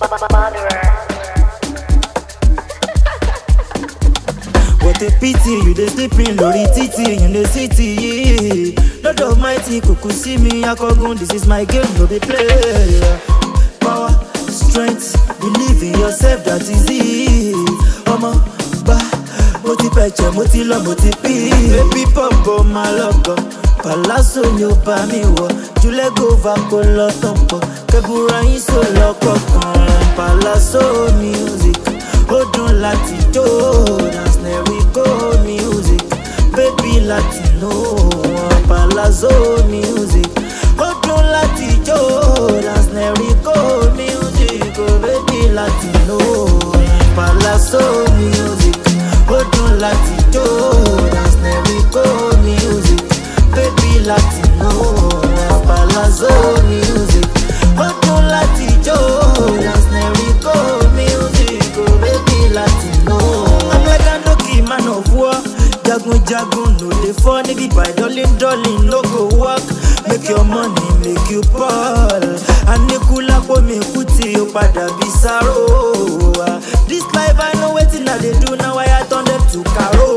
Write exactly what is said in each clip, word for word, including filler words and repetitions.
What a pity, you dey sleeping lori titi in the city. Lord Almighty, kuku see me, Akogun, this is my game, no be play. Power, strength, believe in yourself, that is it. Omo, ba, mo ti peche, mo ti lo, mo ti pi. Baby pop, my logo, palazzo ni o ba mi wo. Jule go va ko lo tompo, kebura yin so lo kokan. Palazzo music, odun lati jo, dance never go music. Baby Latino, Palazzo music, odun lati jo, dance never go music. Oh baby Latino, Palazzo music, odun lati jo, dance never go music. Baby Latino, Palazzo music, odun lati jo, dance never go music. Oh baby Latino, I'm like a Noki man of war. Jagun jagun no dey fall, nigga by darling darling no go work. Make your money, make you ball. Anikula po me kuti o pada bisaro. This life I know wetin I dey do now, I turn them to caro.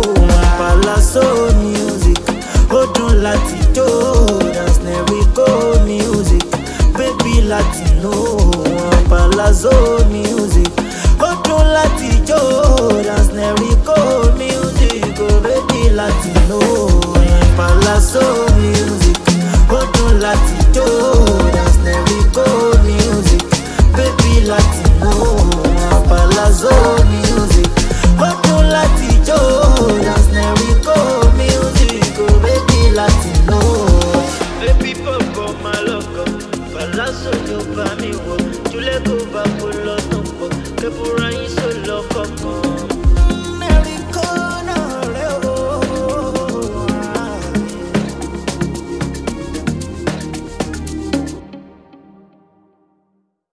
Palazzo music, odun lati jo, dance never go music. Baby Latino, Palazzo music, odun lati jo, dance never go music. Oh baby Latino, Palazzo music, odun lati jo, dance never go music. Baby Latino, Palazzo music, odun lati jo, dance never go music. Oh baby Latino, baby pop my loco, Palazzo yo pa mi wo, Jule go va con los tombo, que por